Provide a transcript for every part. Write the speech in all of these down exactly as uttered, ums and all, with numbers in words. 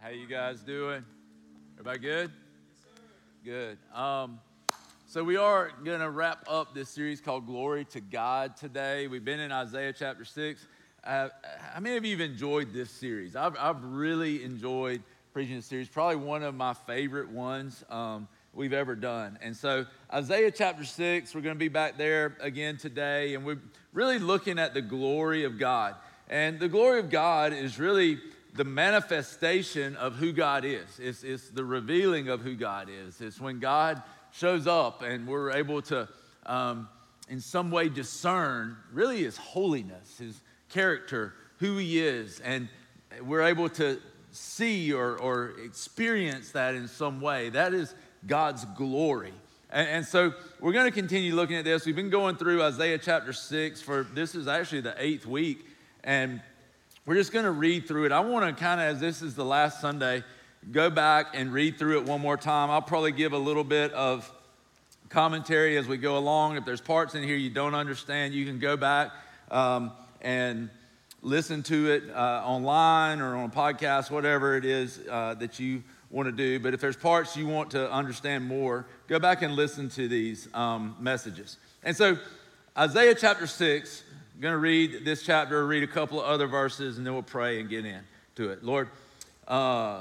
How you guys doing? Everybody good? Good. Um, so we are going to wrap up this series called Glory to God today. We've been in Isaiah chapter six. Uh, how many of you have enjoyed this series? I've, I've really enjoyed preaching this series. Probably one of my favorite ones um, we've ever done. And so Isaiah chapter six, we're going to be back there again today. And we're really looking at the glory of God. And the glory of God is really the manifestation of who God is. It's, it's the revealing of who God is. It's when God shows up and we're able to, um, in some way, discern really His holiness, His character, who He is. And we're able to see or, or experience that in some way. That is God's glory. And, and so we're going to continue looking at this. We've been going through Isaiah chapter six for, this is actually the eighth week. And we're just going to read through it. I want to kind of, as this is the last Sunday, go back and read through it one more time. I'll probably give a little bit of commentary as we go along. If there's parts in here you don't understand, you can go back um, and listen to it uh, online or on a podcast, whatever it is uh, that you want to do. But if there's parts you want to understand more, go back and listen to these um, messages. And so Isaiah chapter six, I'm going to read this chapter, read a couple of other verses, and then we'll pray and get into it. Lord, uh,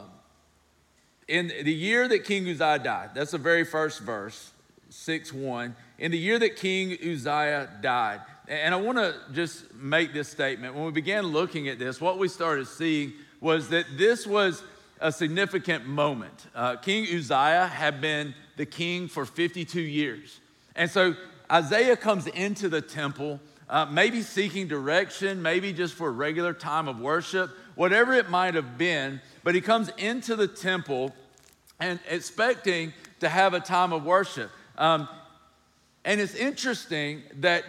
in the year that King Uzziah died, that's the very first verse, six one. In the year that King Uzziah died, and I want to just make this statement. When we began looking at this, what we started seeing was that this was a significant moment. Uh, King Uzziah had been the king for fifty-two years. And so Isaiah comes into the temple, Uh, maybe seeking direction, maybe just for a regular time of worship, whatever it might have been. But he comes into the temple and expecting to have a time of worship. Um, and it's interesting that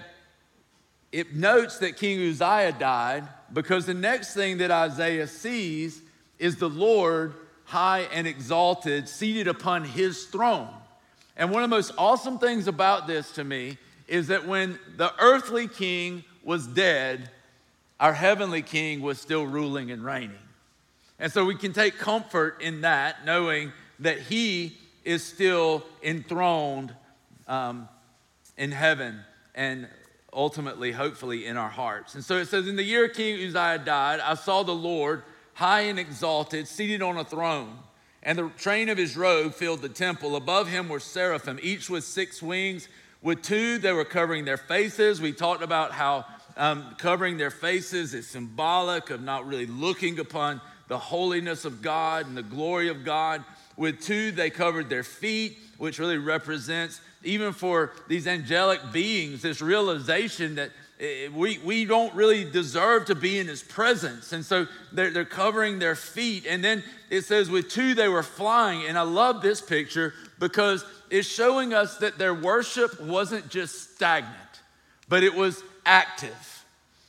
it notes that King Uzziah died, because the next thing that Isaiah sees is the Lord high and exalted, seated upon His throne. And one of the most awesome things about this to me is that when the earthly king was dead, our heavenly king was still ruling and reigning. And so we can take comfort in that, knowing that He is still enthroned um, in heaven and ultimately, hopefully, in our hearts. And so it says, in the year King Uzziah died, I saw the Lord high and exalted, seated on a throne, and the train of His robe filled the temple. Above Him were seraphim, each with six wings. With two, they were covering their faces. We talked about how um, covering their faces is symbolic of not really looking upon the holiness of God and the glory of God. With two, they covered their feet, which really represents, even for these angelic beings, this realization that we, we don't really deserve to be in His presence. And so they're, they're covering their feet. And then it says with two, they were flying. And I love this picture because it's showing us that their worship wasn't just stagnant, but it was active.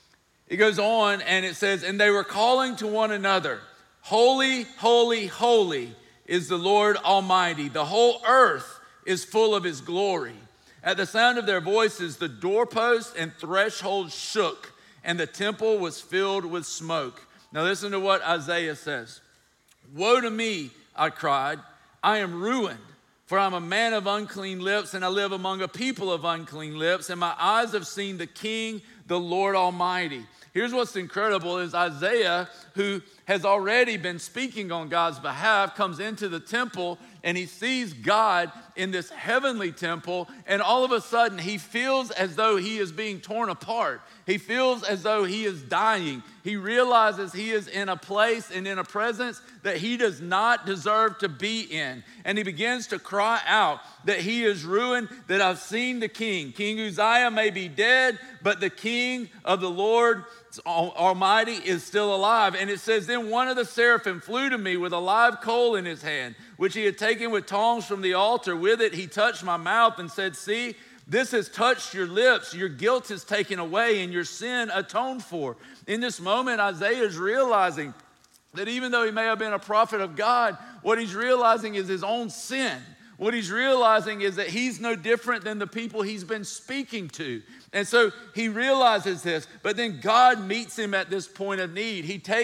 It goes on and it says, and they were calling to one another, holy, holy, holy is the Lord Almighty. The whole earth is full of His glory. At the sound of their voices, the doorposts and thresholds shook, and the temple was filled with smoke. Now listen to what Isaiah says. Woe to me, I cried, I am ruined. For I'm a man of unclean lips, and I live among a people of unclean lips, and my eyes have seen the King, the Lord Almighty. Here's what's incredible is Isaiah, who has already been speaking on God's behalf, comes into the temple and he sees God in this heavenly temple, and all of a sudden he feels as though he is being torn apart. He feels as though he is dying. He realizes he is in a place and in a presence that he does not deserve to be in. And he begins to cry out that he is ruined, that I've seen the King. King Uzziah may be dead, but the King of the Lord Almighty is still alive. And it says, then one of the seraphim flew to me with a live coal in his hand, which he had taken with tongs from the altar. With it he touched my mouth and said, see, this has touched your lips. Your guilt is taken away and your sin atoned for. In this moment, Isaiah is realizing that even though he may have been a prophet of God, what he's realizing is his own sin. What he's realizing is that he's no different than the people he's been speaking to. And so he realizes this, but then God meets him at this point of need. He takes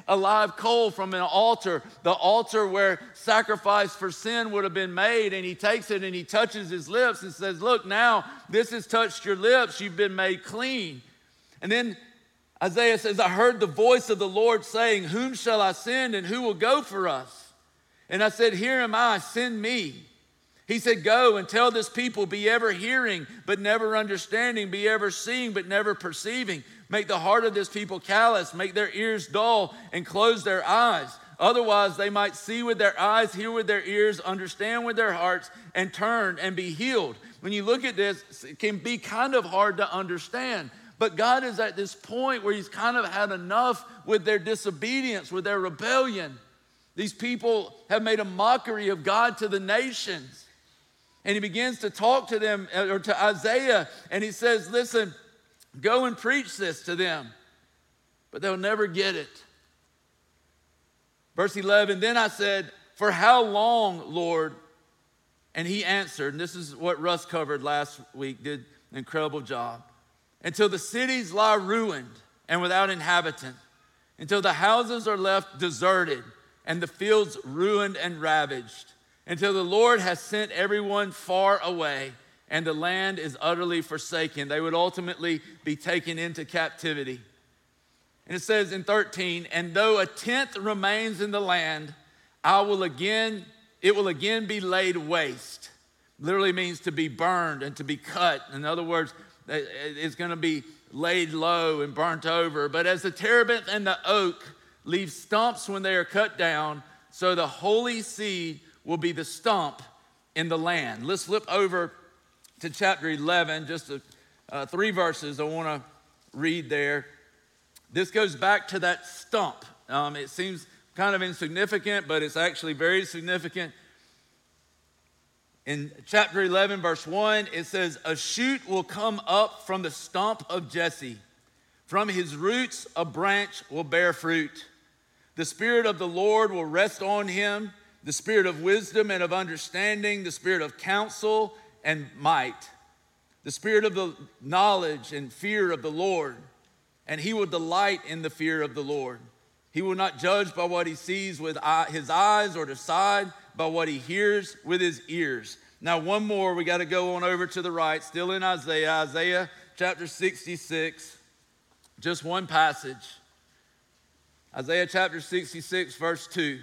a live coal from an altar, the altar where sacrifice for sin would have been made. And he takes it and he touches his lips and says, look, now this has touched your lips. You've been made clean. And then Isaiah says, I heard the voice of the Lord saying, whom shall I send and who will go for us? And I said, here am I, send me. He said, go and tell this people, be ever hearing, but never understanding, be ever seeing, but never perceiving. Make the heart of this people callous, make their ears dull, and close their eyes. Otherwise, they might see with their eyes, hear with their ears, understand with their hearts, and turn and be healed. When you look at this, it can be kind of hard to understand. But God is at this point where he's kind of had enough with their disobedience, with their rebellion. These people have made a mockery of God to the nations. And he begins to talk to them, or to Isaiah, and he says, listen, go and preach this to them, but they'll never get it. Verse eleven, then I said, for how long, Lord? And he answered, and this is what Russ covered last week, did an incredible job. Until the cities lie ruined and without inhabitant, until the houses are left deserted and the fields ruined and ravaged, until the Lord has sent everyone far away and the land is utterly forsaken. They would ultimately be taken into captivity. And it says in thirteen, and though a tenth remains in the land, I will again, it will again be laid waste. Literally means to be burned and to be cut. In other words, it's going to be laid low and burnt over. But as the terebinth and the oak leave stumps when they are cut down, so the holy seed will be the stump in the land. Let's flip over to chapter eleven, just a, uh, three verses I want to read there. This goes back to that stump. Um, it seems kind of insignificant, but it's actually very significant. In chapter eleven, verse one, it says, a shoot will come up from the stump of Jesse. From his roots, a branch will bear fruit. The Spirit of the Lord will rest on him, the Spirit of wisdom and of understanding, the Spirit of counsel and might, the Spirit of the knowledge and fear of the Lord. And he will delight in the fear of the Lord. He will not judge by what he sees with his eyes or decide by what he hears with his ears. Now, one more, we got to go on over to the right, still in Isaiah, Isaiah chapter sixty-six, just one passage. Isaiah chapter sixty-six, verse two.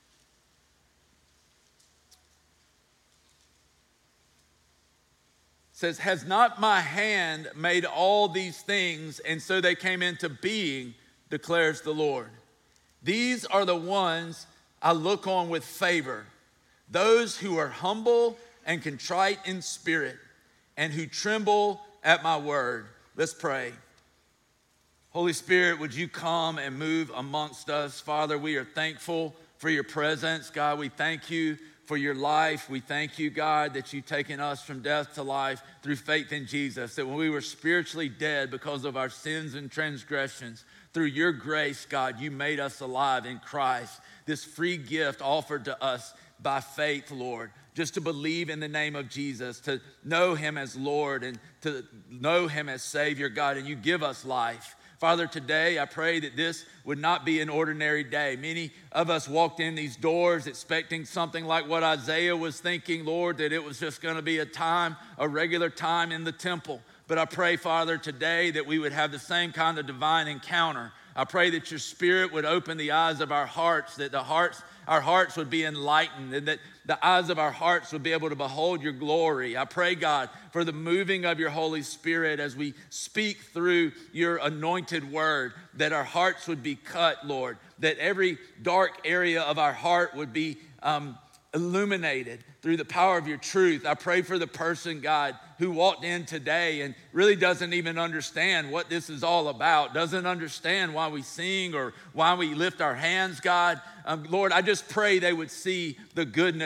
Says, has not my hand made all these things, and so they came into being, declares the Lord. These are the ones I look on with favor, those who are humble and contrite in spirit, and who tremble at my word. Let's pray. Holy Spirit, would you come and move amongst us? Father, we are thankful for your presence. God, we thank you for your life. We thank you, God, that you've taken us from death to life through faith in Jesus, that when we were spiritually dead because of our sins and transgressions, through your grace, God, you made us alive in Christ, this free gift offered to us by faith, Lord, just to believe in the name of Jesus, to know him as Lord and to know him as Savior, God, and you give us life. Father, today I pray that this would not be an ordinary day. Many of us walked in these doors expecting something like what Isaiah was thinking, Lord, that it was just going to be a time, a regular time in the temple. But I pray, Father, today that we would have the same kind of divine encounter. I pray that your Spirit would open the eyes of our hearts, that the hearts, our hearts would be enlightened, and that the eyes of our hearts would be able to behold your glory. I pray, God, for the moving of your Holy Spirit as we speak through your anointed word, that our hearts would be cut, Lord, that every dark area of our heart would be um, illuminated through the power of your truth. I pray for the person, God, who walked in today and really doesn't even understand what this is all about, doesn't understand why we sing or why we lift our hands, God. Um, Lord, I just pray they would see the goodness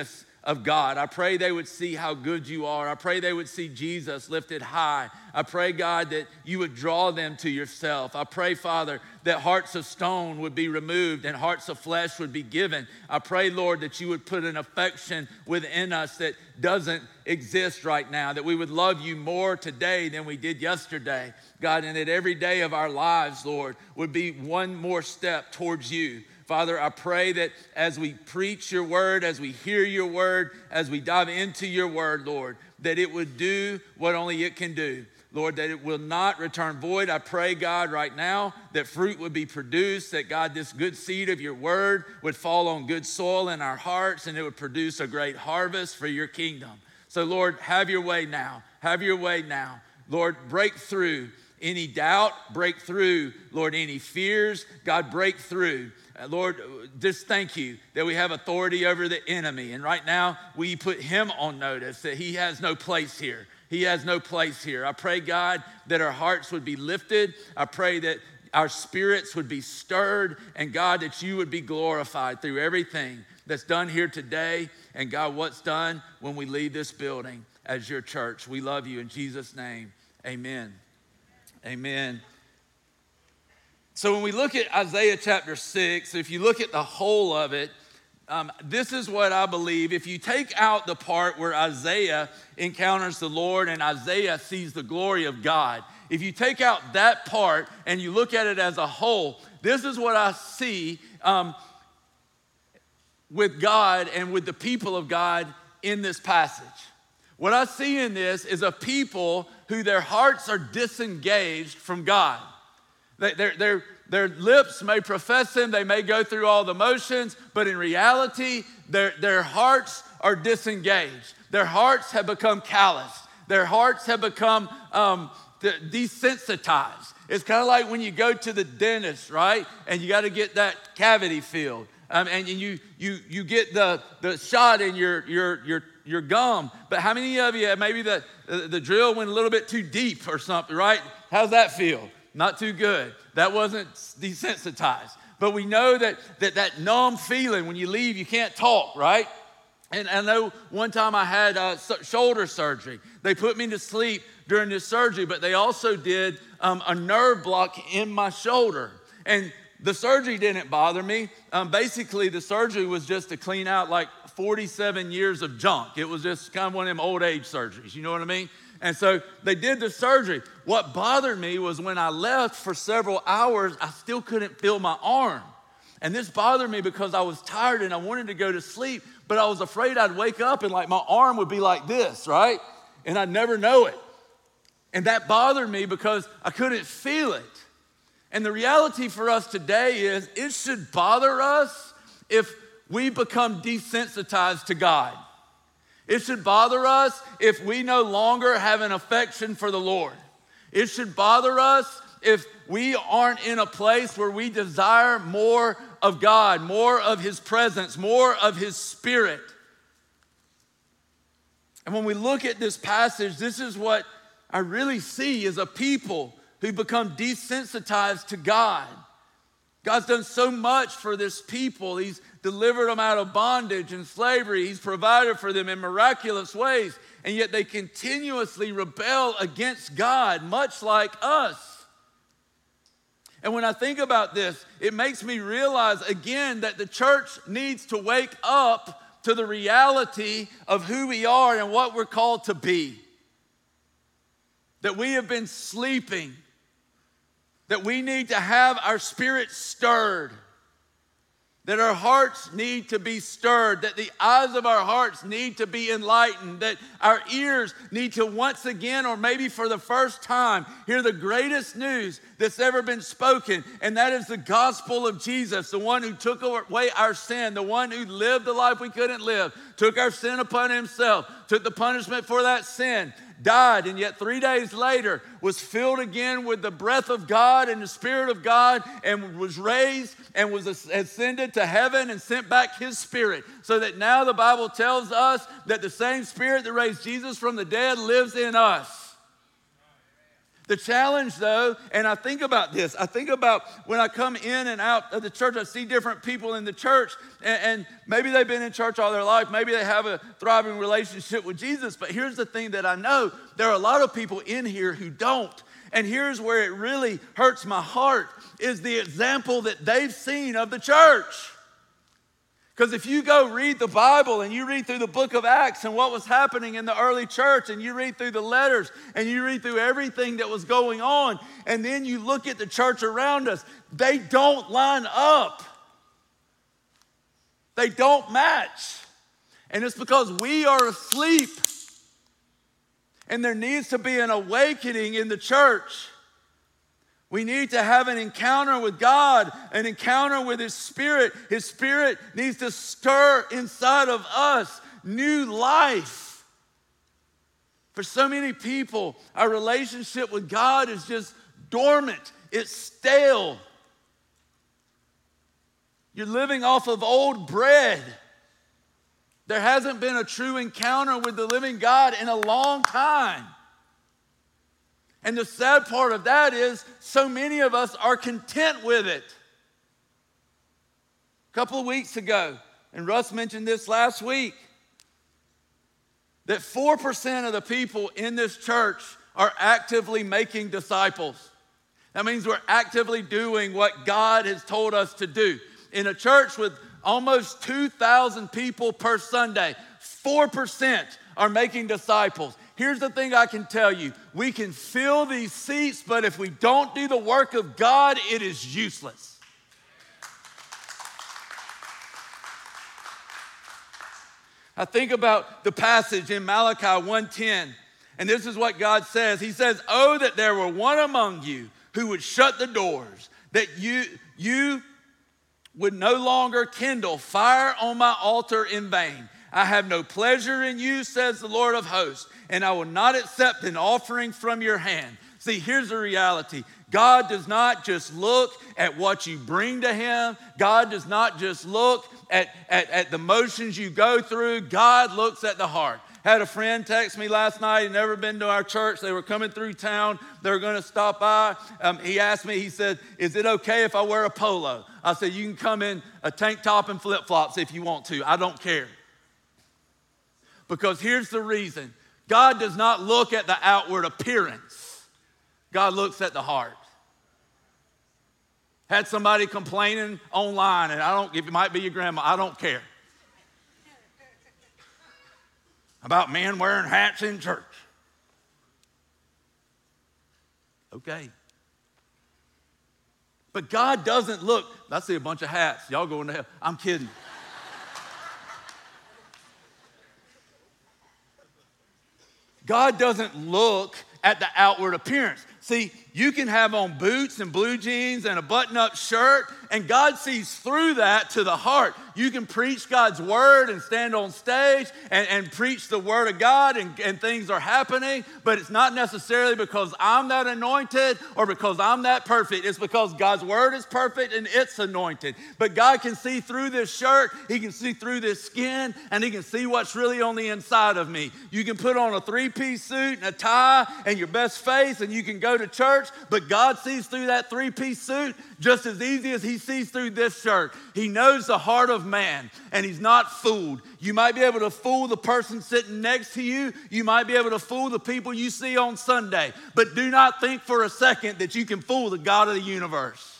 of God. I pray they would see how good you are. I pray they would see Jesus lifted high. I pray, God, that you would draw them to yourself. I pray, Father, that hearts of stone would be removed and hearts of flesh would be given. I pray, Lord, that you would put an affection within us that doesn't exist right now, that we would love you more today than we did yesterday, God, and that every day of our lives, Lord, would be one more step towards you. Father, I pray that as we preach your word, as we hear your word, as we dive into your word, Lord, that it would do what only it can do. Lord, that it will not return void. I pray, God, right now that fruit would be produced, that, God, this good seed of your word would fall on good soil in our hearts and it would produce a great harvest for your kingdom. So, Lord, have your way now. Have your way now. Lord, break through any doubt, break through, Lord, any fears. God, break through. Uh, Lord, just thank you that we have authority over the enemy. And right now, we put him on notice that he has no place here. He has no place here. I pray, God, that our hearts would be lifted. I pray that our spirits would be stirred. And God, that you would be glorified through everything that's done here today. And God, what's done when we leave this building as your church. We love you in Jesus' name. Amen. Amen. So when we look at Isaiah chapter six, if you look at the whole of it, um, this is what I believe. If you take out the part where Isaiah encounters the Lord and Isaiah sees the glory of God, if you take out that part and you look at it as a whole, this is what I see um, with God and with the people of God in this passage. What I see in this is a people who their hearts are disengaged from God. Their, their, their lips may profess him, they may go through all the motions, but in reality, their, their hearts are disengaged. Their hearts have become calloused. Their hearts have become um, desensitized. It's kind of like when you go to the dentist, right? And you got to get that cavity filled. Um, and you you you get the, the shot in your, your, your, your gum. But how many of you, maybe the, the drill went a little bit too deep or something, right? How's that feel? Not too good. That wasn't desensitized. But we know that, that that numb feeling when you leave, you can't talk, right? And I know one time I had uh, shoulder surgery. They put me to sleep during this surgery, but they also did um, a nerve block in my shoulder. And the surgery didn't bother me. Um, basically, the surgery was just to clean out like forty-seven years of junk. It was just kind of one of them old age surgeries, you know what I mean? And so they did the surgery. What bothered me was when I left for several hours, I still couldn't feel my arm. And this bothered me because I was tired and I wanted to go to sleep, but I was afraid I'd wake up and like my arm would be like this, right? And I'd never know it. And that bothered me because I couldn't feel it. And the reality for us today is it should bother us if we become desensitized to God. It should bother us if we no longer have an affection for the Lord. It should bother us if we aren't in a place where we desire more of God, more of his presence, more of his spirit. And when we look at this passage, this is what I really see is a people who become desensitized to God. God's done so much for this people. He's delivered them out of bondage and slavery. He's provided for them in miraculous ways. And yet they continuously rebel against God, much like us. And when I think about this, it makes me realize again that the church needs to wake up to the reality of who we are and what we're called to be. That we have been sleeping. That we need to have our spirits stirred. That our hearts need to be stirred. That the eyes of our hearts need to be enlightened. That our ears need to once again, or maybe for the first time, hear the greatest news that's ever been spoken. And that is the gospel of Jesus, the one who took away our sin, the one who lived the life we couldn't live, took our sin upon himself, took the punishment for that sin, died, and yet three days later was filled again with the breath of God and the Spirit of God, and was raised and was ascended to heaven and sent back his Spirit, so that now the Bible tells us that the same Spirit that raised Jesus from the dead lives in us. The challenge, though, and I think about this, I think about when I come in and out of the church, I see different people in the church, and, and maybe they've been in church all their life, maybe they have a thriving relationship with Jesus, but here's the thing that I know, there are a lot of people in here who don't, and here's where it really hurts my heart, is the example that they've seen of the church. Because if you go read the Bible and you read through the book of Acts and what was happening in the early church, and you read through the letters and you read through everything that was going on, and then you look at the church around us, they don't line up. They don't match. And it's because we are asleep. And there needs to be an awakening in the church. We need to have an encounter with God, an encounter with His Spirit. His Spirit needs to stir inside of us new life. For so many people, our relationship with God is just dormant. It's stale. You're living off of old bread. There hasn't been a true encounter with the living God in a long time. And the sad part of that is so many of us are content with it. A couple of weeks ago, and Russ mentioned this last week, that four percent of the people in this church are actively making disciples. That means we're actively doing what God has told us to do. In a church with almost two thousand people per Sunday, four percent are making disciples. Here's the thing I can tell you. We can fill these seats, but if we don't do the work of God, it is useless. I think about the passage in Malachi one ten, and this is what God says. He says, "Oh, that there were one among you who would shut the doors, that you, you would no longer kindle fire on my altar in vain. I have no pleasure in you, says the Lord of hosts, and I will not accept an offering from your hand." See, here's the reality. God does not just look at what you bring to Him. God does not just look at, at, at the motions you go through. God looks at the heart. Had a friend text me last night. He'd never been to our church. They were coming through town. They were going to stop by. Um, he asked me, he said, "Is it okay if I wear a polo?" I said, "You can come in a tank top and flip-flops if you want to. I don't care." Because here's the reason. God does not look at the outward appearance. God looks at the heart. Had somebody complaining online, and I don't, if it might be your grandma, I don't care. About men wearing hats in church. Okay. But God doesn't look, I see a bunch of hats. Y'all going to hell. I'm kidding. God doesn't look at the outward appearance. See, you can have on boots and blue jeans and a button-up shirt, and God sees through that to the heart. You can preach God's word and stand on stage and, and preach the word of God, and, and things are happening, but it's not necessarily because I'm that anointed or because I'm that perfect. It's because God's word is perfect and it's anointed. But God can see through this shirt, He can see through this skin, and He can see what's really on the inside of me. You can put on a three-piece suit and a tie and your best face, and you can go to church, but God sees through that three-piece suit just as easy as He sees through this shirt. He knows the heart of man, and He's not fooled. You might be able to fool the person sitting next to you. You might be able to fool the people you see on Sunday, but do not think for a second that you can fool the God of the universe.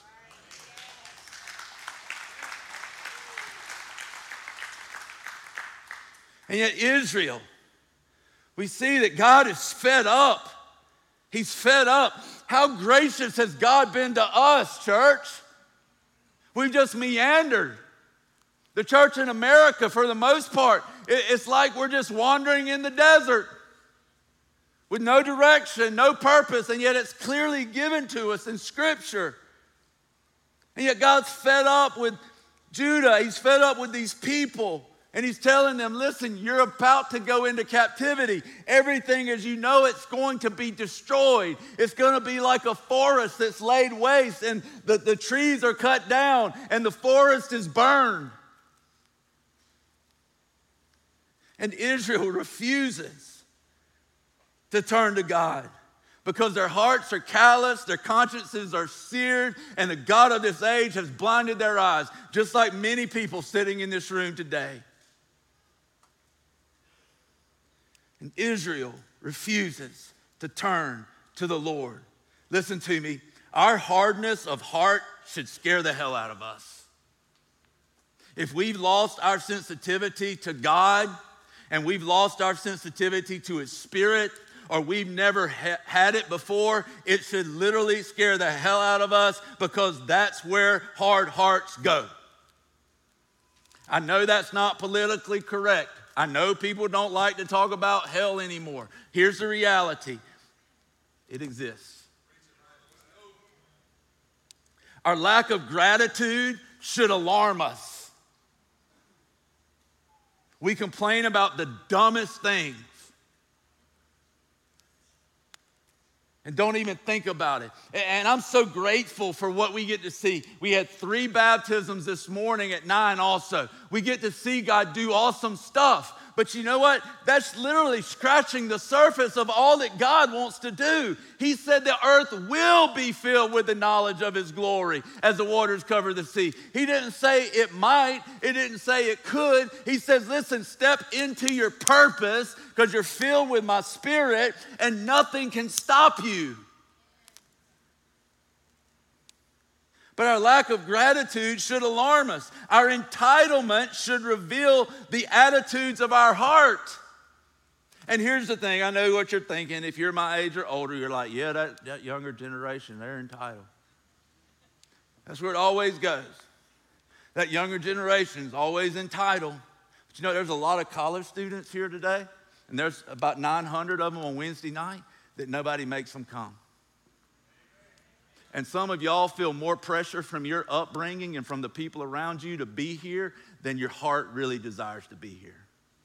And yet Israel, we see that God is fed up. He's fed up. How gracious has God been to us, church? We've just meandered. The church in America, for the most part, it's like we're just wandering in the desert with no direction, no purpose, and yet it's clearly given to us in Scripture. And yet God's fed up with Judah. He's fed up with these people. And He's telling them, listen, you're about to go into captivity. Everything as you know it's going to be destroyed. It's going to be like a forest that's laid waste, and the, the trees are cut down and the forest is burned. And Israel refuses to turn to God. because their hearts are callous, their consciences are seared, and the God of this age has blinded their eyes, just like many people sitting in this room today. And Israel refuses to turn to the Lord. Listen to me. Our hardness of heart should scare the hell out of us. If we've lost our sensitivity to God and we've lost our sensitivity to His Spirit, or we've never ha- had it before, it should literally scare the hell out of us, because that's where hard hearts go. I know that's not politically correct. I know people don't like to talk about hell anymore. Here's the reality. It exists. Our lack of gratitude should alarm us. We complain about the dumbest things and don't even think about it. And I'm so grateful for what we get to see. We had three baptisms this morning at nine also. We get to see God do awesome stuff. But you know what? That's literally scratching the surface of all that God wants to do. He said the earth will be filled with the knowledge of His glory as the waters cover the sea. He didn't say it might. It didn't say it could. He says, listen, step into your purpose because you're filled with my Spirit and nothing can stop you. But our lack of gratitude should alarm us. Our entitlement should reveal the attitudes of our heart. And here's the thing, I know what you're thinking. If you're my age or older, you're like, yeah, that, that younger generation, they're entitled. That's where it always goes. That younger generation is always entitled. But you know, there's a lot of college students here today, and there's about nine hundred of them on Wednesday night that nobody makes them come. And some of y'all feel more pressure from your upbringing and from the people around you to be here than your heart really desires to be here.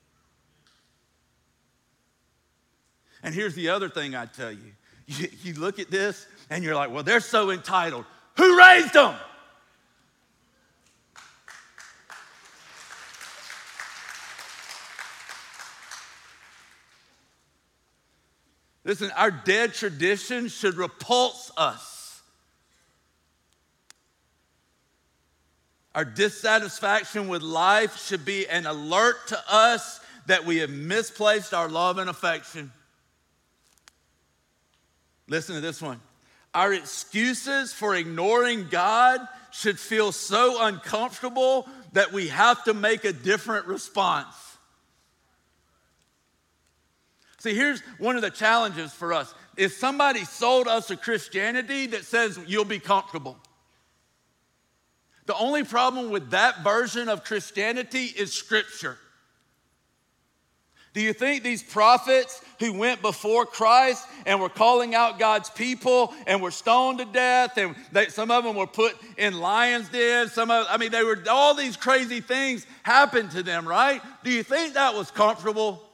And here's the other thing I tell you. You, you look at this and you're like, well, they're so entitled. Who raised them? Listen, our dead tradition should repulse us. Our dissatisfaction with life should be an alert to us that we have misplaced our love and affection. Listen to this one. Our excuses for ignoring God should feel so uncomfortable that we have to make a different response. See, here's one of the challenges for us. If somebody sold us a Christianity that says you'll be comfortable, the only problem with that version of Christianity is Scripture. Do you think these prophets who went before Christ and were calling out God's people and were stoned to death, and they, some of them were put in lions' dens, some of, I mean, they were, all these crazy things happened to them, right? Do you think that was comfortable?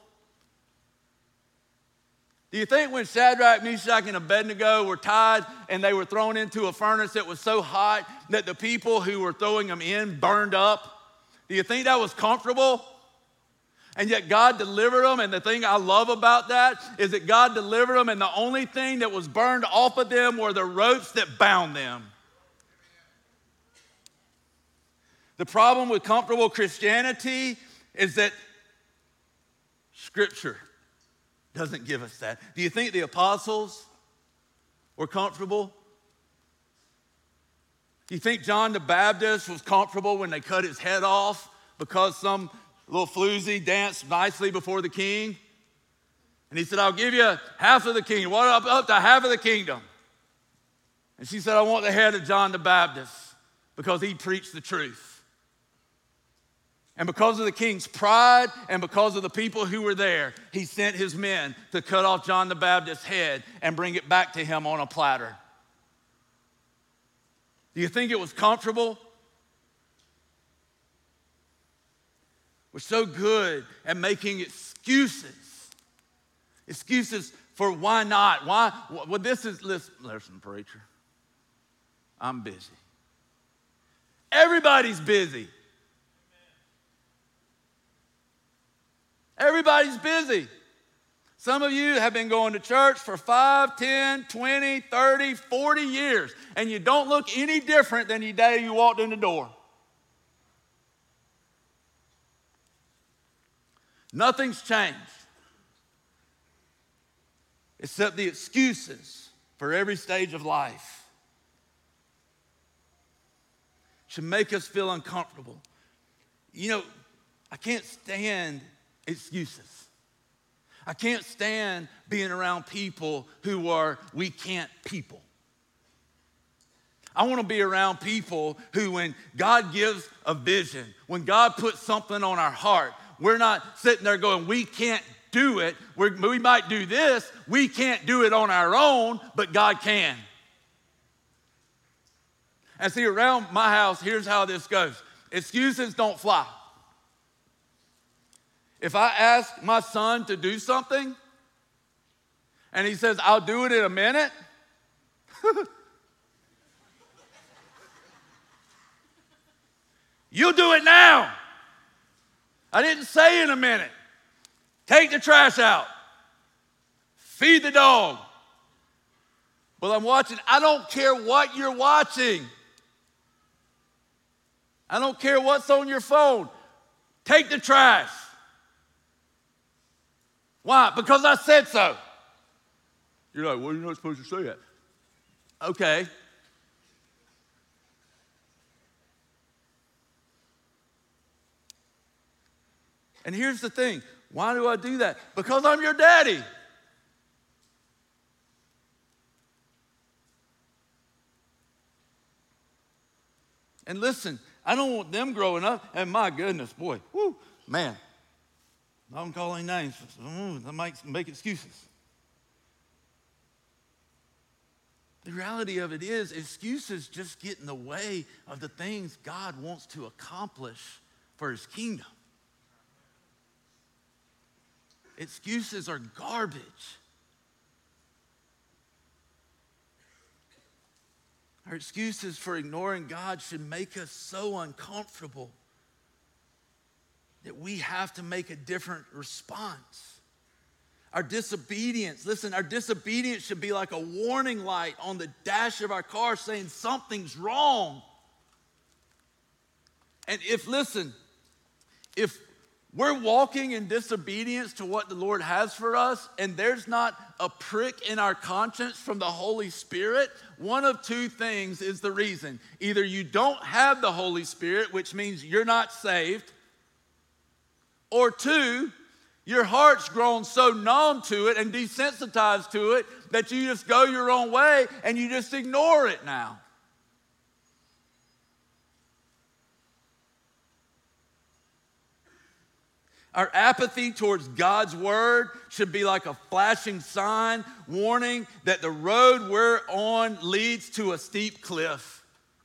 Do you think when Shadrach, Meshach, and Abednego were tied and they were thrown into a furnace that was so hot that the people who were throwing them in burned up? Do you think that was comfortable? And yet God delivered them, and the thing I love about that is that God delivered them, and the only thing that was burned off of them were the ropes that bound them. The problem with comfortable Christianity is that Scripture doesn't give us that. Do you think the apostles were comfortable? Do you think John the Baptist was comfortable when they cut his head off because some little floozy danced nicely before the king? And he said, I'll give you half of the kingdom. What up, up to half of the kingdom? And she said, I want the head of John the Baptist because he preached the truth. And because of the king's pride and because of the people who were there, he sent his men to cut off John the Baptist's head and bring it back to him on a platter. Do you think it was comfortable? We're so good at making excuses. Excuses for why not. Why? Well, this is, listen, listen, preacher. I'm busy. Everybody's busy. Everybody's busy. Some of you have been going to church for five, ten, twenty, thirty, forty years, and you don't look any different than the day you walked in the door. Nothing's changed except the excuses for every stage of life. Should make us feel uncomfortable. You know, I can't stand excuses. I can't stand being around people who are we can't people. I want to be around people who, when God gives a vision, when God puts something on our heart, we're not sitting there going, we can't do it. We're, we might do this. We can't do it on our own, but God can. And see, around my house, here's how this goes. Excuses don't fly. If I ask my son to do something, and he says, I'll do it in a minute, you'll do it now. I didn't say in a minute. Take the trash out. Feed the dog. Well, I'm watching. I don't care what you're watching. I don't care what's on your phone. Take the trash. Why? Because I said so. You're like, well, you're not supposed to say that. Okay. And here's the thing. Why do I do that? Because I'm your daddy. And listen, I don't want them growing up, and my goodness, boy, whoo, man, I don't call any names. I might make excuses. The reality of it is, excuses just get in the way of the things God wants to accomplish for his kingdom. Excuses are garbage. Our excuses for ignoring God should make us so uncomfortable that we have to make a different response. Our disobedience, listen, our disobedience should be like a warning light on the dash of our car saying something's wrong. And if, listen, if we're walking in disobedience to what the Lord has for us, and there's not a prick in our conscience from the Holy Spirit, one of two things is the reason. Either you don't have the Holy Spirit, which means you're not saved, or two, your heart's grown so numb to it and desensitized to it that you just go your own way and you just ignore it now. Our apathy towards God's word should be like a flashing sign warning that the road we're on leads to a steep cliff.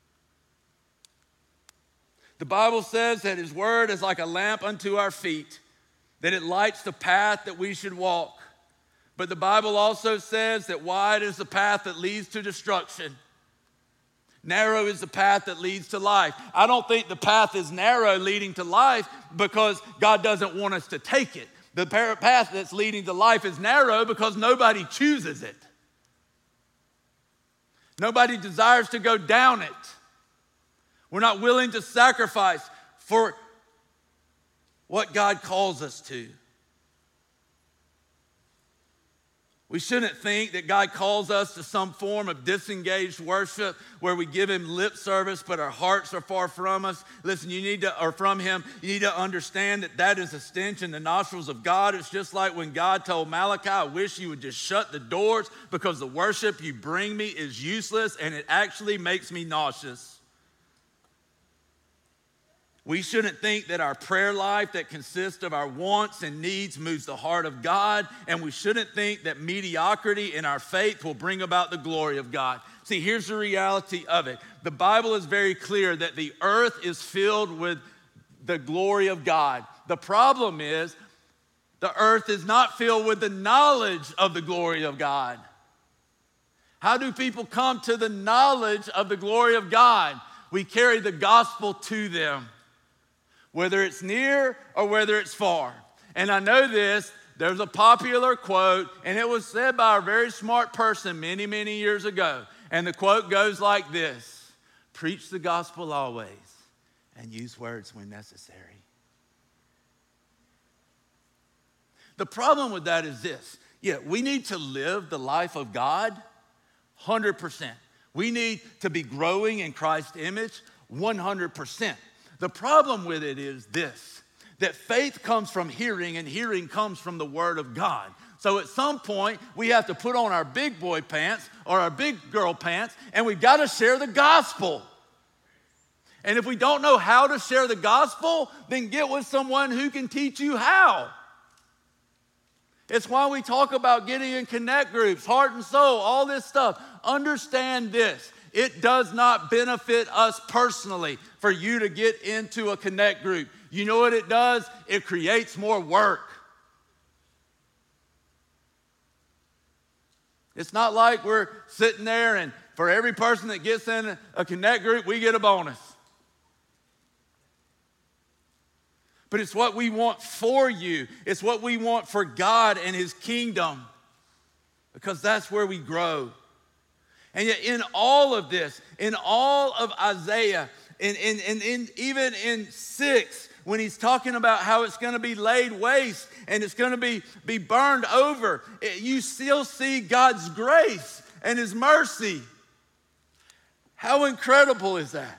The Bible says that his word is like a lamp unto our feet, that it lights the path that we should walk. But the Bible also says that wide is the path that leads to destruction. Narrow is the path that leads to life. I don't think the path is narrow leading to life because God doesn't want us to take it. The path that's leading to life is narrow because nobody chooses it. Nobody desires to go down it. We're not willing to sacrifice for what God calls us to. We shouldn't think that God calls us to some form of disengaged worship where we give him lip service, but our hearts are far from us. Listen, you need to, or from him, you need to understand that that is a stench in the nostrils of God. It's just like when God told Malachi, I wish you would just shut the doors because the worship you bring me is useless and it actually makes me nauseous. We shouldn't think that our prayer life that consists of our wants and needs moves the heart of God, and we shouldn't think that mediocrity in our faith will bring about the glory of God. See, here's the reality of it. The Bible is very clear that the earth is filled with the glory of God. The problem is the earth is not filled with the knowledge of the glory of God. How do people come to the knowledge of the glory of God? We carry the gospel to them, whether it's near or whether it's far. And I know this there's a popular quote, and it was said by a very smart person many, many years ago. And the quote goes like this: preach the gospel always and use words when necessary. The problem with that is this. Yeah, we need to live the life of God one hundred percent. We need to be growing in Christ's image one hundred percent. The problem with it is this, that faith comes from hearing and hearing comes from the word of God. So at some point, we have to put on our big boy pants or our big girl pants, and we've got to share the gospel. And if we don't know how to share the gospel, then get with someone who can teach you how. It's why we talk about getting in connect groups, heart and soul, all this stuff. Understand this. It does not benefit us personally for you to get into a connect group. You know what it does? It creates more work. It's not like we're sitting there and for every person that gets in a connect group, we get a bonus. But it's what we want for you. It's what we want for God and His kingdom, because that's where we grow. And yet in all of this, in all of Isaiah, and in, in, in, even in six, when he's talking about how it's going to be laid waste and it's going to be, be burned over, it, you still see God's grace and His mercy. How incredible is that?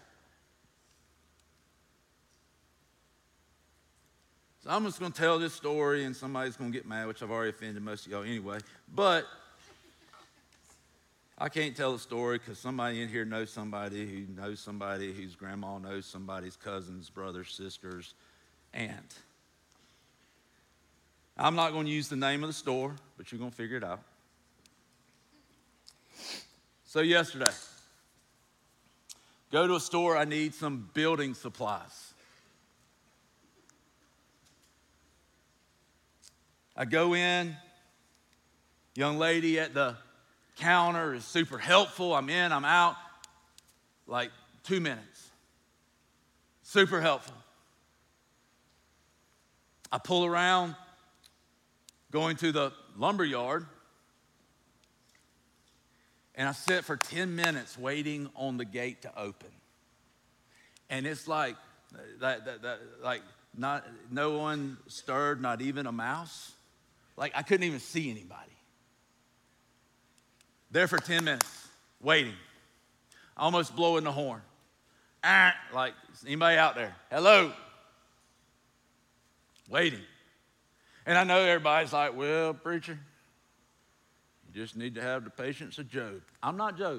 So I'm just going to tell this story, and somebody's going to get mad, which I've already offended most of y'all anyway. But I can't tell the story because somebody in here knows somebody who knows somebody whose grandma knows somebody's cousins, brothers, sisters, aunt. I'm not going to use the name of the store, but you're going to figure it out. So yesterday, go to a store, I need some building supplies. I go in, young lady at the counter is super helpful. I'm in, I'm out, like two minutes. Super helpful. I pull around, going to the lumber yard, and I sit for ten minutes waiting on the gate to open. And it's like, that, that, that, like not, no one stirred, not even a mouse. Like I couldn't even see anybody. There for ten minutes, waiting, almost blowing the horn. Ah, like, is anybody out there? Hello? Waiting. And I know everybody's like, well, preacher, you just need to have the patience of Job. I'm not Job.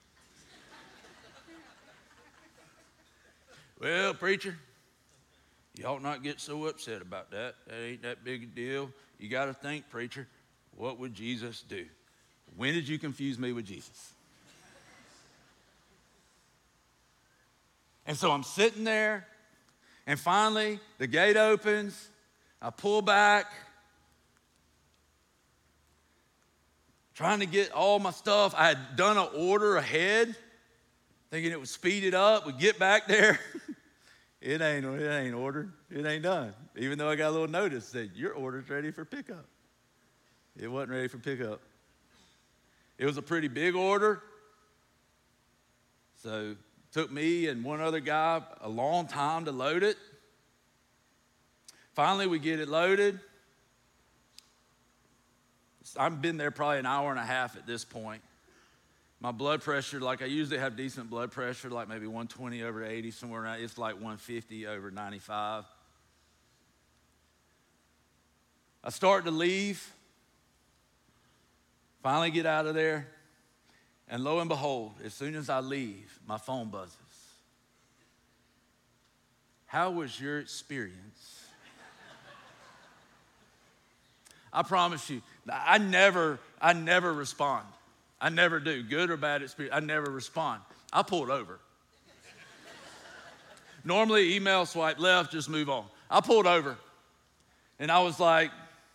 Well, preacher, you ought not get so upset about that. That ain't that big a deal. You got to think, preacher, what would Jesus do? When did you confuse me with Jesus? And so I'm sitting there, and finally the gate opens. I pull back, trying to get all my stuff. I had done an order ahead, thinking it would speed it up. We get back there. It ain't, it ain't ordered. It ain't done. Even though I got a little notice that your order's ready for pickup. It wasn't ready for pickup. It was a pretty big order. So it took me and one other guy a long time to load it. Finally, we get it loaded. I've been there probably an hour and a half at this point. My blood pressure, like I usually have decent blood pressure, like maybe one twenty over eighty, somewhere around, it's like one fifty over ninety-five. I start to leave, finally get out of there, and lo and behold, as soon as I leave, my phone buzzes. How was your experience? I promise you, I never, I never respond. I never do, good or bad experience. I never respond. I pulled over. Normally, email, swipe left, just move on. I pulled over, and I was like,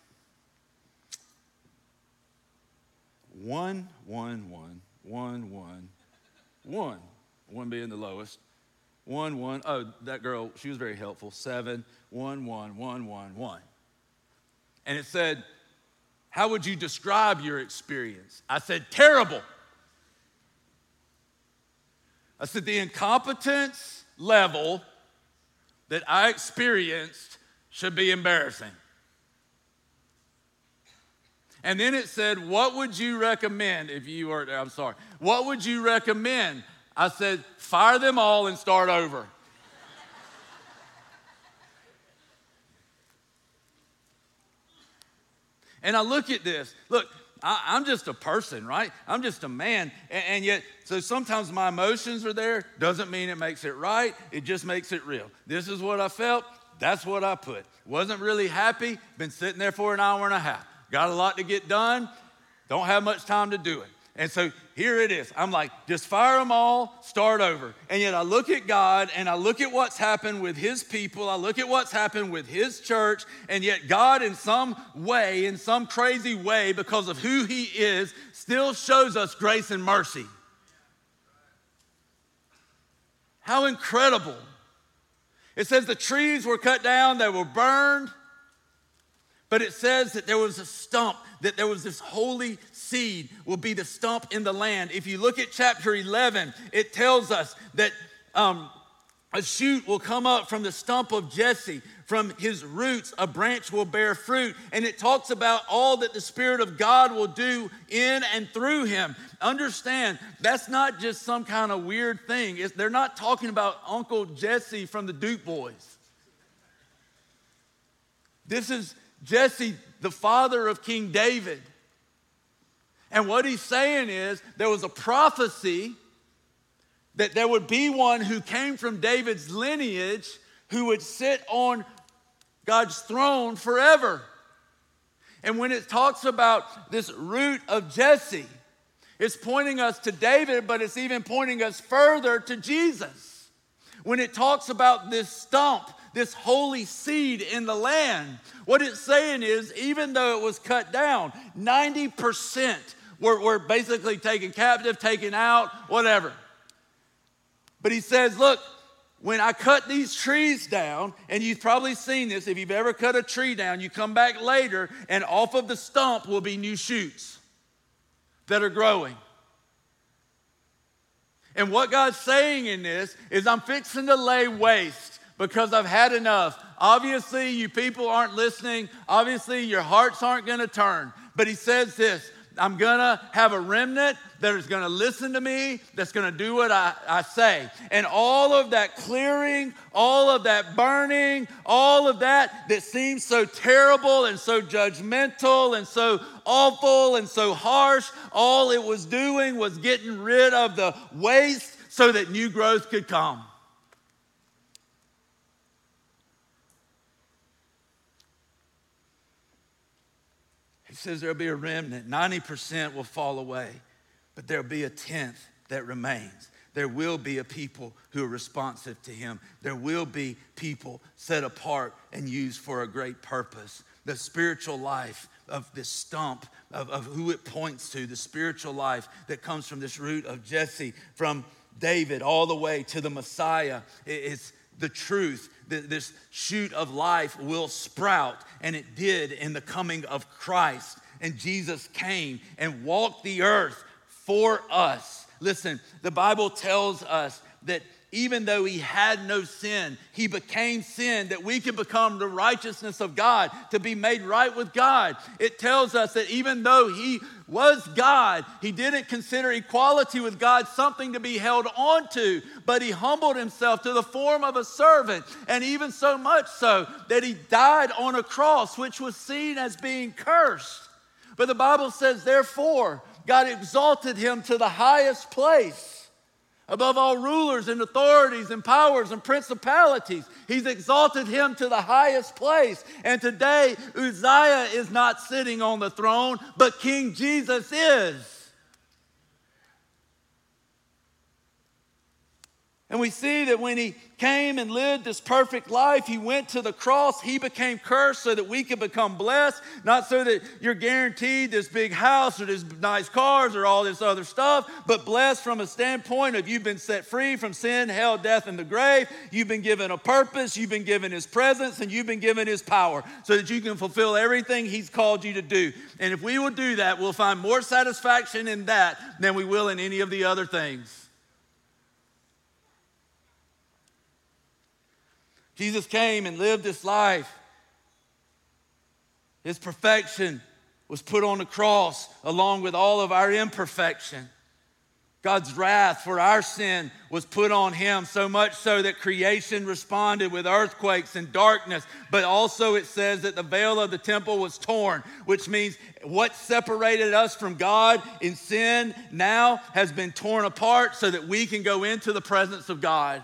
one, one, one, one, one, one, one being the lowest. One, one, oh, that girl, she was very helpful. Seven, one, one, one, one, one. And it said, how would you describe your experience? I said, terrible. I said, the incompetence level that I experienced should be embarrassing. And then it said, what would you recommend if you were, I'm sorry, what would you recommend? I said, fire them all and start over. And I look at this, look, I, I'm just a person, right? I'm just a man, and, and yet, so sometimes my emotions are there, doesn't mean it makes it right, it just makes it real. This is what I felt, that's what I put. Wasn't really happy, been sitting there for an hour and a half. Got a lot to get done, don't have much time to do it. And so here it is. I'm like, just fire them all, start over. And yet I look at God and I look at what's happened with his people. I look at what's happened with his church. And yet God in some way, in some crazy way, because of who he is, still shows us grace and mercy. How incredible. It says the trees were cut down, they were burned. But it says that there was a stump, that there was this holy seed will be the stump in the land. If you look at chapter eleven, it tells us that um, a shoot will come up from the stump of Jesse. From his roots, a branch will bear fruit. And it talks about all that the Spirit of God will do in and through him. Understand, that's not just some kind of weird thing. It's, they're not talking about Uncle Jesse from the Duke Boys. This is Jesse, the father of King David. And what he's saying is there was a prophecy that there would be one who came from David's lineage who would sit on God's throne forever. And when it talks about this root of Jesse, it's pointing us to David, but it's even pointing us further to Jesus. When it talks about this stump, this holy seed in the land, what it's saying is, even though it was cut down, ninety percent were, were basically taken captive, taken out, whatever. But he says, look, when I cut these trees down, and you've probably seen this, if you've ever cut a tree down, you come back later, and off of the stump will be new shoots that are growing. And what God's saying in this is, I'm fixing to lay waste because I've had enough. Obviously, you people aren't listening. Obviously, your hearts aren't going to turn. But he says this, I'm going to have a remnant that is going to listen to me, that's going to do what I, I say. And all of that clearing, all of that burning, all of that that seems so terrible and so judgmental and so awful and so harsh, all it was doing was getting rid of the waste so that new growth could come. He says there'll be a remnant. ninety percent will fall away, but there'll be a tenth that remains. There will be a people who are responsive to him. There will be people set apart and used for a great purpose. The spiritual life of this stump, of, of who it points to, the spiritual life that comes from this root of Jesse, from David all the way to the Messiah, it's the truth. This shoot of life will sprout, and it did in the coming of Christ. And Jesus came and walked the earth for us. Listen, the Bible tells us that even though he had no sin, he became sin that we could become the righteousness of God, to be made right with God. It tells us that even though he was God, he didn't consider equality with God something to be held on to, but he humbled himself to the form of a servant, and even so much so that he died on a cross, which was seen as being cursed. But the Bible says, therefore, God exalted him to the highest place, above all rulers and authorities and powers and principalities. He's exalted him to the highest place. And today, Uzziah is not sitting on the throne, but King Jesus is. And we see that when he came and lived this perfect life, he went to the cross, he became cursed so that we could become blessed, not so that you're guaranteed this big house or this nice cars or all this other stuff, but blessed from a standpoint of you've been set free from sin, hell, death, and the grave. You've been given a purpose, you've been given his presence, and you've been given his power so that you can fulfill everything he's called you to do. And if we will do that, we'll find more satisfaction in that than we will in any of the other things. Jesus came and lived this life. His perfection was put on the cross along with all of our imperfection. God's wrath for our sin was put on him, so much so that creation responded with earthquakes and darkness. But also it says that the veil of the temple was torn, which means what separated us from God in sin now has been torn apart so that we can go into the presence of God.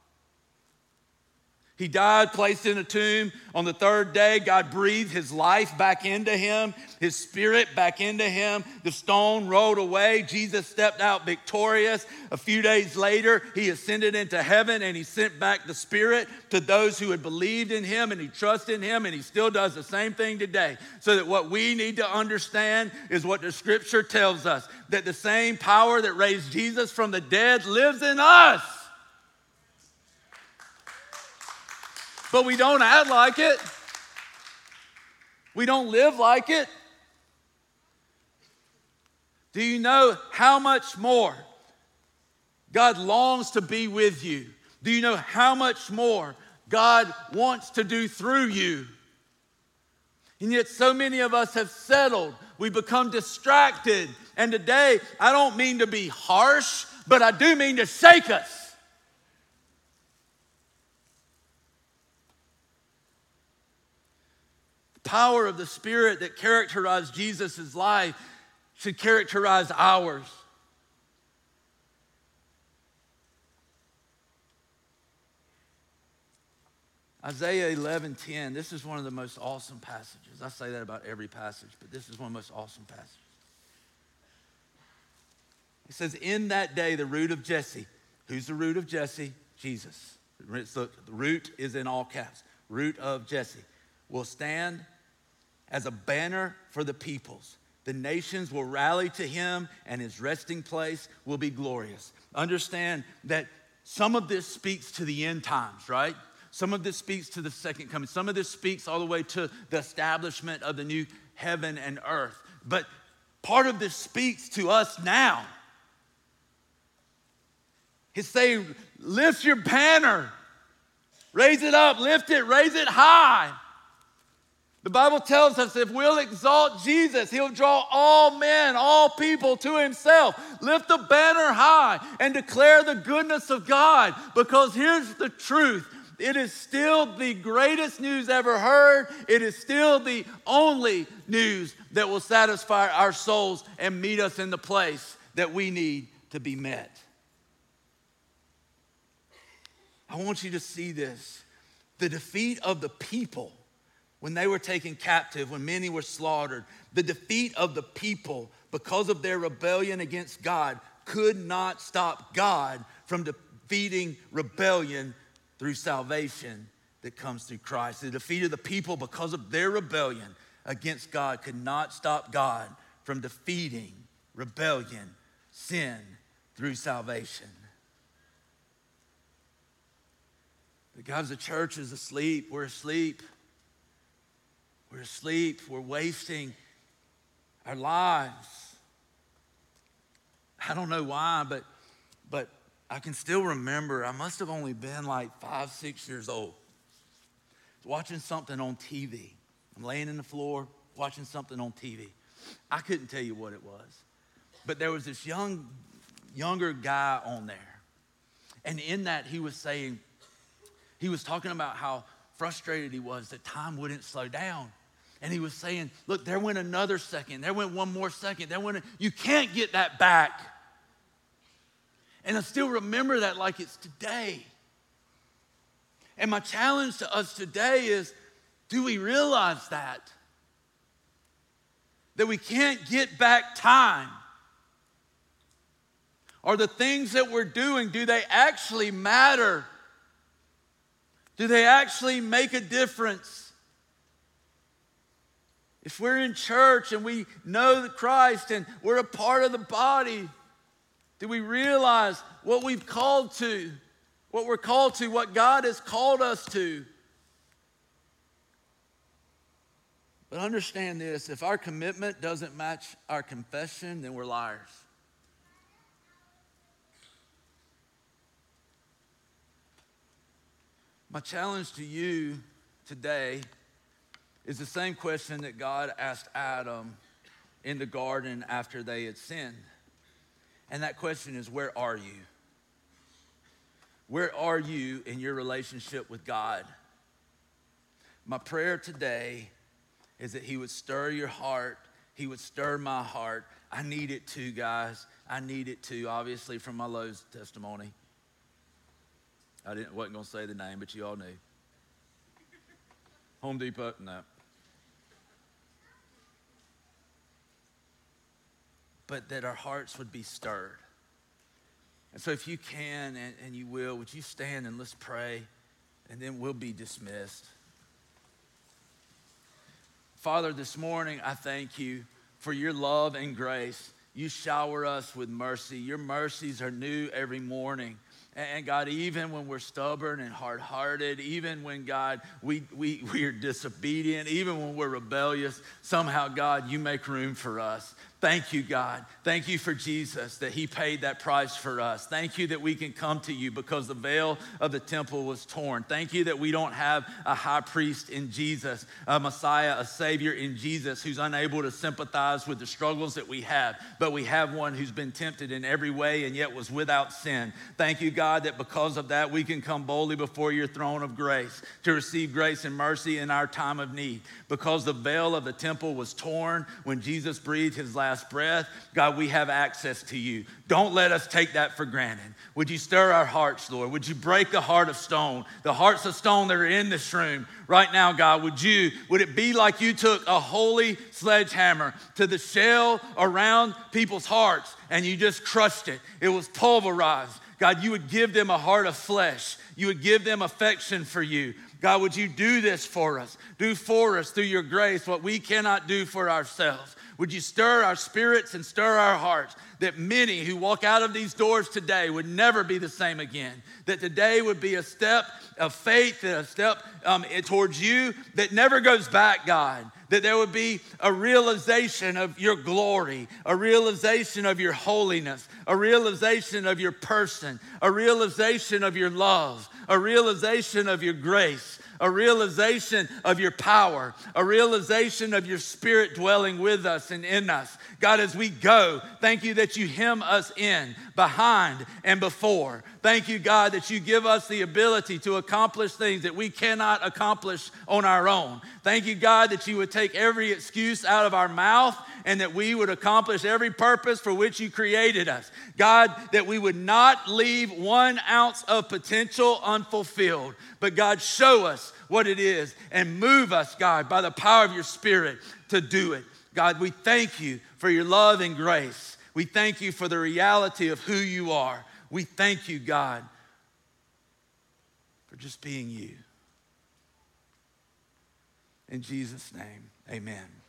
He died, placed in a tomb. On the third day, God breathed his life back into him, his spirit back into him. The stone rolled away. Jesus stepped out victorious. A few days later, he ascended into heaven and he sent back the spirit to those who had believed in him and he trusted in him, and he still does the same thing today. So that what we need to understand is what the scripture tells us, that the same power that raised Jesus from the dead lives in us. But we don't act like it. We don't live like it. Do you know how much more God longs to be with you? Do you know how much more God wants to do through you? And yet so many of us have settled. We become distracted. And today, I don't mean to be harsh, but I do mean to shake us. Power of the Spirit that characterized Jesus' life should characterize ours. Isaiah eleven ten, this is one of the most awesome passages. I say that about every passage, but this is one of the most awesome passages. It says, in that day, the root of Jesse. Who's the root of Jesse? Jesus. Look, the root is in all caps. Root of Jesse will stand as a banner for the peoples. The nations will rally to him, and his resting place will be glorious. Understand that some of this speaks to the end times, right? Some of this speaks to the second coming. Some of this speaks all the way to the establishment of the new heaven and earth. But part of this speaks to us now. He's saying, lift your banner. Raise it up, lift it, raise it high. The Bible tells us if we'll exalt Jesus, he'll draw all men, all people to himself. Lift the banner high and declare the goodness of God. Because here's the truth. It is still the greatest news ever heard. It is still the only news that will satisfy our souls and meet us in the place that we need to be met. I want you to see this. The defeat of the people when they were taken captive, when many were slaughtered, the defeat of the people because of their rebellion against God could not stop God from defeating rebellion through salvation that comes through Christ. The defeat of the people because of their rebellion against God could not stop God from defeating rebellion, sin, through salvation. But God, the church is asleep. We're asleep. We're asleep. We're wasting our lives. I don't know why, but, but I can still remember. I must have only been like five, six years old. Watching something on T V. I'm laying in the floor watching something on T V. I couldn't tell you what it was. But there was this young, younger guy on there. And in that he was saying, he was talking about how frustrated he was that time wouldn't slow down. And he was saying, look, there went another second. There went one more second. There went a, you can't get that back. And I still remember that like it's today. And my challenge to us today is, do we realize that? That we can't get back time. Are the things that we're doing, do they actually matter? Do they actually make a difference? If we're in church and we know Christ and we're a part of the body, do we realize what we've called to, what we're called to, what God has called us to? But understand this, if our commitment doesn't match our confession, then we're liars. My challenge to you today is the same question that God asked Adam in the garden after they had sinned. And that question is, where are you? Where are you in your relationship with God? My prayer today is that he would stir your heart. He would stir my heart. I need it too, guys. I need it too, obviously, from my Lowe's testimony. I didn't, wasn't going to say the name, but you all knew. Home Depot, no. But that our hearts would be stirred. And so if you can and, and you will, would you stand and let's pray, and then we'll be dismissed. Father, this morning I thank you for your love and grace. You shower us with mercy. Your mercies are new every morning. And God, even when we're stubborn and hard-hearted, even when, God, we, we, we are disobedient, even when we're rebellious, somehow, God, you make room for us. Thank you, God. Thank you for Jesus, that he paid that price for us. Thank you that we can come to you because the veil of the temple was torn. Thank you that we don't have a high priest in Jesus, a Messiah, a Savior in Jesus who's unable to sympathize with the struggles that we have, but we have one who's been tempted in every way and yet was without sin. Thank you, God, that because of that, we can come boldly before your throne of grace to receive grace and mercy in our time of need. Because the veil of the temple was torn when Jesus breathed his last breath, God, we have access to you. Don't let us take that for granted. Would you stir our hearts, Lord? Would you break the heart of stone, the hearts of stone that are in this room right now, God? Would you, would it be like you took a holy sledgehammer to the shell around people's hearts and you just crushed it? It was pulverized. God, you would give them a heart of flesh. You would give them affection for you. God, would you do this for us? Do for us through your grace what we cannot do for ourselves. Would you stir our spirits and stir our hearts, that many who walk out of these doors today would never be the same again, that today would be a step of faith and a step um, towards you that never goes back, God, that there would be a realization of your glory, a realization of your holiness, a realization of your person, a realization of your love, a realization of your grace, a realization of your power, a realization of your spirit dwelling with us and in us. God, as we go, thank you that you hem us in, behind and before. Thank you, God, that you give us the ability to accomplish things that we cannot accomplish on our own. Thank you, God, that you would take every excuse out of our mouth and that we would accomplish every purpose for which you created us. God, that we would not leave one ounce of potential unfulfilled, but God, show us what it is and move us, God, by the power of your Spirit to do it. God, we thank you for your love and grace. We thank you for the reality of who you are. We thank you, God, for just being you. In Jesus' name, amen.